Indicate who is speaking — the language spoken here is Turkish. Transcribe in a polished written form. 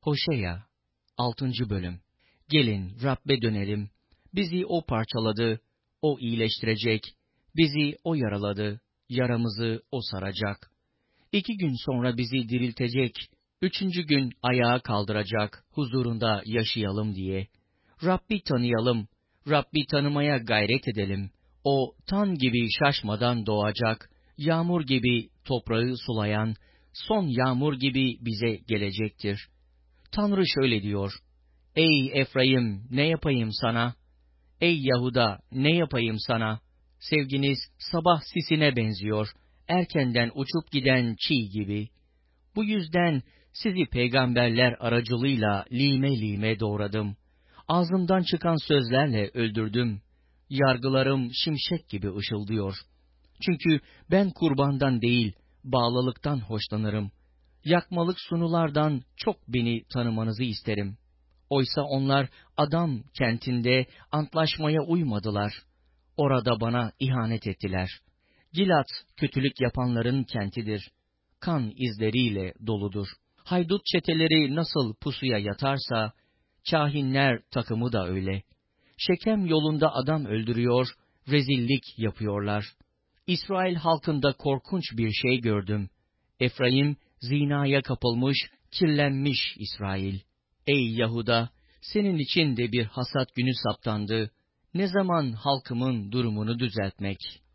Speaker 1: Hoşea 6. Bölüm. Gelin Rabbe dönelim. Bizi O parçaladı, O iyileştirecek. Bizi O yaraladı, yaramızı O saracak. 2 gün sonra bizi diriltecek. 3. gün ayağa kaldıracak, huzurunda yaşayalım diye. Rabbi tanıyalım, Rabbi tanımaya gayret edelim. O tan gibi şaşmadan doğacak, yağmur gibi toprağı sulayan, son yağmur gibi bize gelecektir. Tanrı şöyle diyor: Ey Efraim, ne yapayım sana? Ey Yahuda, ne yapayım sana? Sevginiz sabah sisine benziyor, erkenden uçup giden çiğ gibi. Bu yüzden sizi peygamberler aracılığıyla lime lime doğradım. Ağzımdan çıkan sözlerle öldürdüm. Yargılarım şimşek gibi ışıldıyor. Çünkü ben kurbandan değil, bağlılıktan hoşlanırım. Yakmalık sunulardan çok beni tanımanızı isterim. Oysa onlar Adam kentinde antlaşmaya uymadılar. Orada bana ihanet ettiler. Gilat kötülük yapanların kentidir. Kan izleriyle doludur. Haydut çeteleri nasıl pusuya yatarsa, kahinler takımı da öyle. Şekem yolunda adam öldürüyor, rezillik yapıyorlar. İsrail halkında korkunç bir şey gördüm. Efraim zinaya kapılmış, kirlenmiş İsrail. Ey Yahuda, senin için de bir hasat günü saptandı. Ne zaman halkımın durumunu düzeltmek?